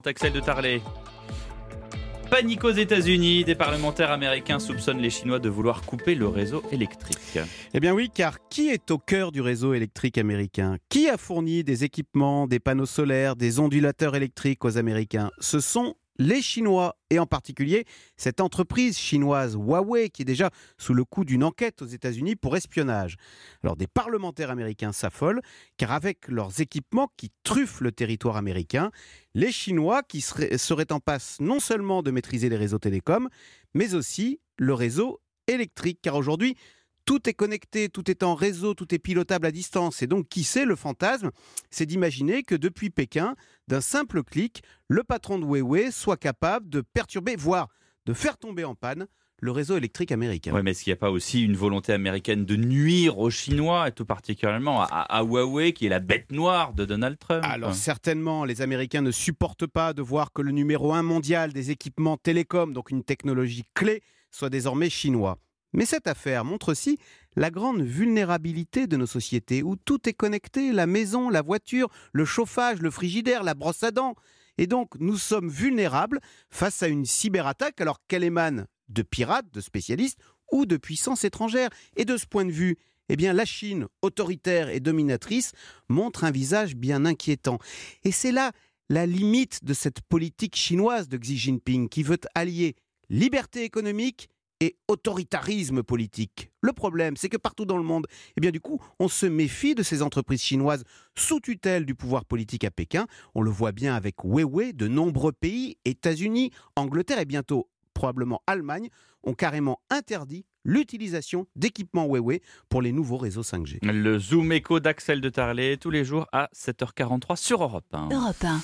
Axel de Tarlet. Panique aux États-Unis, des parlementaires américains soupçonnent les Chinois de vouloir couper le réseau électrique. Eh bien oui, car qui est au cœur du réseau électrique américain ? Qui a fourni des équipements, des panneaux solaires, des ondulateurs électriques aux Américains ? Ce sont les Chinois, et en particulier cette entreprise chinoise Huawei qui est déjà sous le coup d'une enquête aux États-Unis pour espionnage. Alors des parlementaires américains s'affolent, car avec leurs équipements qui truffent le territoire américain, les Chinois qui seraient en passe non seulement de maîtriser les réseaux télécoms, mais aussi le réseau électrique, car aujourd'hui, tout est connecté, tout est en réseau, tout est pilotable à distance. Et donc, qui sait, le fantasme, c'est d'imaginer que depuis Pékin, d'un simple clic, le patron de Huawei soit capable de perturber, voire de faire tomber en panne le réseau électrique américain. Oui, mais est-ce qu'il n'y a pas aussi une volonté américaine de nuire aux Chinois, et tout particulièrement à Huawei, qui est la bête noire de Donald Trump ? Alors certainement, les Américains ne supportent pas de voir que le numéro 1 mondial des équipements télécoms, donc une technologie clé, soit désormais chinois. Mais cette affaire montre aussi la grande vulnérabilité de nos sociétés, où tout est connecté, la maison, la voiture, le chauffage, le frigidaire, la brosse à dents. Et donc, nous sommes vulnérables face à une cyberattaque, alors qu'elle émane de pirates, de spécialistes ou de puissances étrangères. Et de ce point de vue, eh bien, la Chine, autoritaire et dominatrice, montre un visage bien inquiétant. Et c'est là la limite de cette politique chinoise de Xi Jinping, qui veut allier liberté économique et autoritarisme politique. Le problème, c'est que partout dans le monde, eh bien du coup, on se méfie de ces entreprises chinoises sous tutelle du pouvoir politique à Pékin. On le voit bien avec Huawei, de nombreux pays, États-Unis, Angleterre et bientôt probablement Allemagne, ont carrément interdit l'utilisation d'équipements Huawei pour les nouveaux réseaux 5G. Le Zoom écho d'Axel de Tarlet, tous les jours à 7h43 sur Europe 1. Europe 1.